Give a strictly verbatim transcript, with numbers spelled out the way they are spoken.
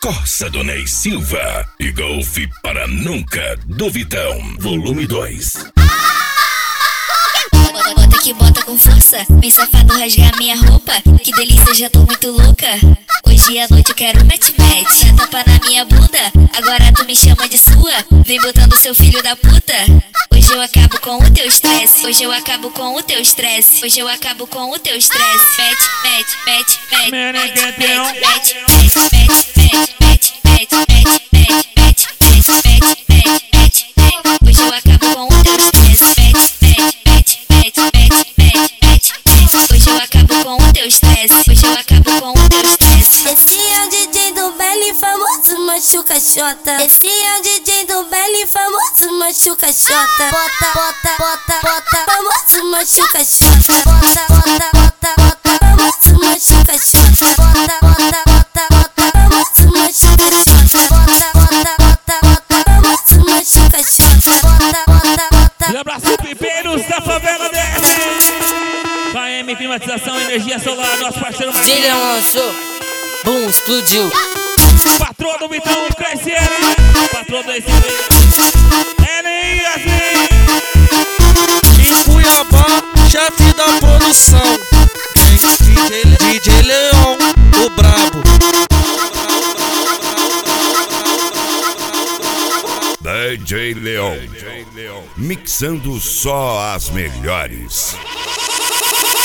Corsa do Ney Silva e Golfe para Nunca do Vitão, volume dois. Bota que bota com força, vem safado rasgar minha roupa. Que delícia, já tô muito louca. Hoje à noite eu quero mete-mete. Já tapa na minha bunda, agora tu me chama de sua. Vem botando seu filho da puta. Hoje eu acabo com o teu estresse. Hoje eu acabo com o teu estresse. Hoje eu acabo com o teu estresse. Mete, mete, mete, mete, mete, mete, mete, mete, mete, mete, mete, mete, mete, mete, mete, mete, mete, mete. Hoje eu acabo com o teu estresse. Mete, mete, mete, mete, mete, mete. Hoje eu acabo com o teu estresse. Hoje eu acabo com o teu estresse. Esse é o D J do Belly famoso machuca xota. Esse é o D J do Belly famoso machuca xota. Bota, bota, bota, bota, famoso machuca xota. Bota, bota, bota, bota, famoso machuca xota. Bota, bota, bota, bota, famoso machuca xota. Bota, bota, bota, bota, famoso machuca xota. Bota, bota, bota. Um abraço, pipeiros da favela desse. K M Climatização, Energia Solar, nosso parceiro Marcos. Ele lançou, bum, explodiu. Patroa do Vitão, crescendo. Patroa do S B. Ellen Yasmin. Em Cuiabá, chefe da produção. Vem D J, D J Leão, o brabo. D J Leão, mixando só as melhores.